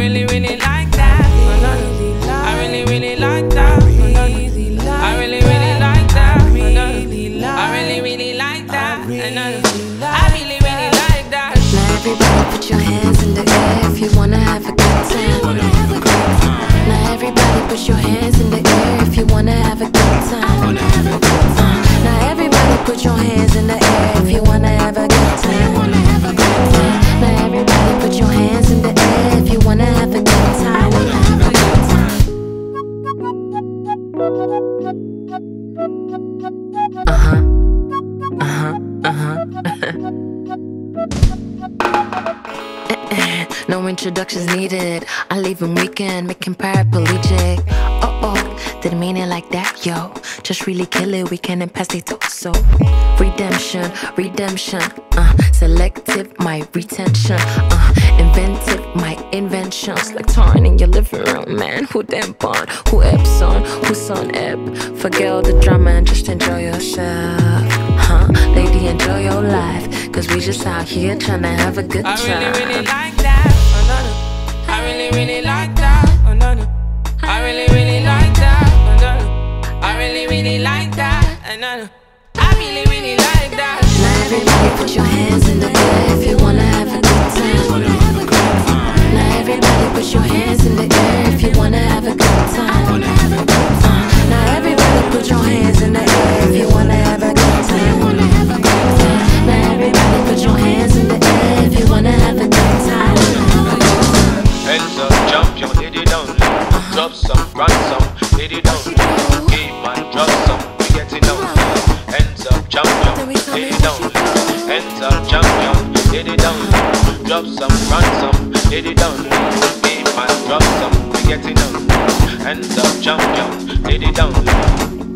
really, really like that. I really, really like that. I really, really like that. I really, really like that. I really, really like that. Now everybody put your hands in the air if you wanna have a good time. Now everybody put your hands in the air if you wanna have a good time. Now everybody put your hands in the air if you wanna have a good time. Now everybody put your hands in the air if you wanna have a good time. No introductions needed. I leave him weekend, making paraplegic. Didn't mean it like that, yo. Just really kill it, weekend and pass they talk so. Redemption, selective, my retention. Inventive, my inventions. Like touring in your living room, man. Who damn born, who Epson, who's on Ep. Forget all the drama and just enjoy yourself. Lady, enjoy your life. Cause we just out here tryna have a good time. I really, really like that. I really, really like that. I really, really like that. I really, really like that. I really, really like that. Now everybody put your hands in the air if you wanna have a good time. Now everybody put your hands in the air if you wanna have a good time. Now everybody put your hands in the air if you wanna have a good time. Now everybody put your hands in the air if you wanna have a good time. Hands up, champion, hit it down. Drop some, run some, hit it down. Game man, drop some, we get it down. Hands up, champion, hit it down. Hands up, champion, hit it down. Drop some, run some, hit it down. Game man, drop some, we get it down. Hands up, champion, hit it down.